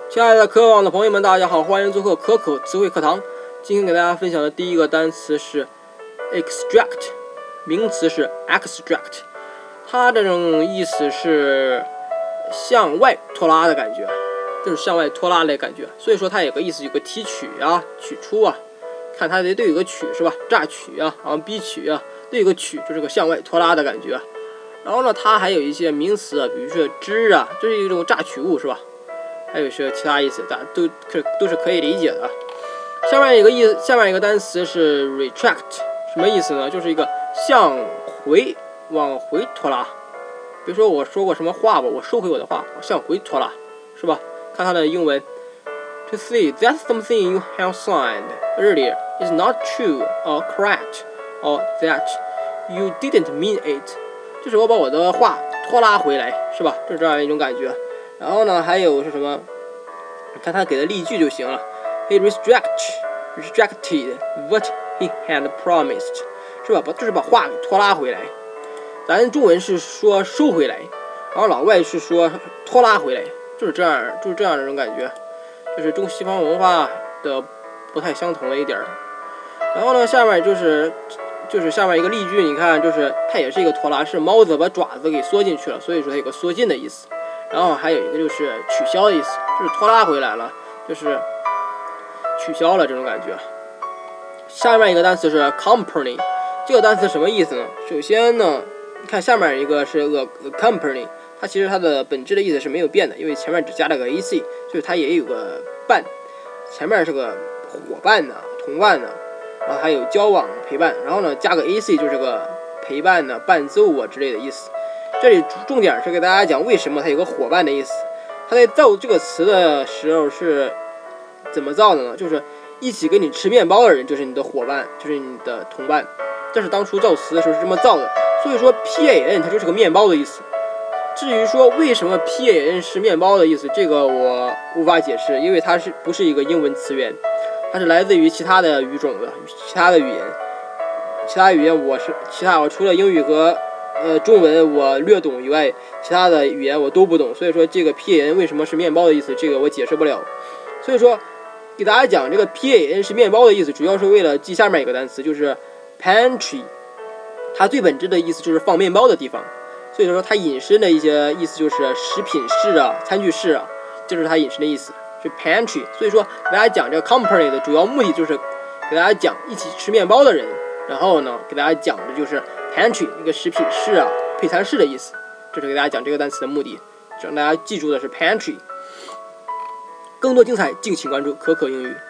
亲爱的科网的朋友们，大家好，欢迎做客可口词汇课堂。今天给大家分享的第一个单词是 extract， 名词是 extract， 它这种意思是向外拖拉的感觉，就是向外拖拉的感觉。所以说它有个意思，有个提取啊、取出啊，看它都有个取是吧？榨取啊，逼取啊，都有个取，就是个向外拖拉的感觉。然后呢，它还有一些名词啊，比如说汁啊，这是一种榨取物是吧？还有一些其他意思，大家都是可以理解的。下面一个单词是 retract， 什么意思呢？就是一个往回拖拉。比如说我说过什么话吧，我收回我的话，我向回拖拉，是吧？看它的英文 ，to say that something you have signed earlier is not true or correct, or that you didn't mean it， 就是我把我的话拖拉回来，是吧？就是这样一种感觉。然后呢，还有是什么？你看他给的例句就行了。He retracted what he had promised， 是吧？就是把话给拖拉回来。咱中文是说收回来，然后老外是说拖拉回来，就是这样的一种感觉，就是中西方文化的不太相同的一点。然后呢，下面就是下面一个例句，你看，就是它也是一个拖拉，是猫子把爪子给缩进去了，所以说它有个缩进的意思。然后还有一个就是取消的意思，就是拖拉回来了，就是取消了这种感觉。下面一个单词是 company， 这个单词什么意思呢？首先呢，你看下面一个是 a company， 它其实它的本质的意思是没有变的，因为前面只加了个 ac， 就是它也有个伴，前面是个伙伴呢、同伴呢，然后还有交往陪伴，然后呢加个 ac 就是个陪伴呢、伴奏啊之类的意思。这里重点是给大家讲为什么它有个伙伴的意思。它在造这个词的时候是怎么造的呢？就是一起跟你吃面包的人就是你的伙伴，就是你的同伴。这是当初造词的时候是这么造的。所以说 PAN 它就是个面包的意思。至于说为什么 PAN 是面包的意思，这个我无法解释，因为它不是一个英文词源，它是来自于其他的语种的其他语言我除了英语和中文我略懂以外，其他的语言我都不懂，所以说这个 PAN 为什么是面包的意思，这个我解释不了。所以说给大家讲这个 PAN 是面包的意思，主要是为了记下面一个单词，就是 pantry， 它最本质的意思就是放面包的地方，所以说它引申的一些意思就是食品室啊、餐具室啊，这就是它引申的意思，是 pantry。所以说给大家讲这个 company 的主要目的就是给大家讲一起吃面包的人，然后呢给大家讲的就是pantry 一个食品室啊、配餐室的意思，这是给大家讲这个单词的目的，让大家记住的是 pantry。更多精彩，敬请关注可可英语。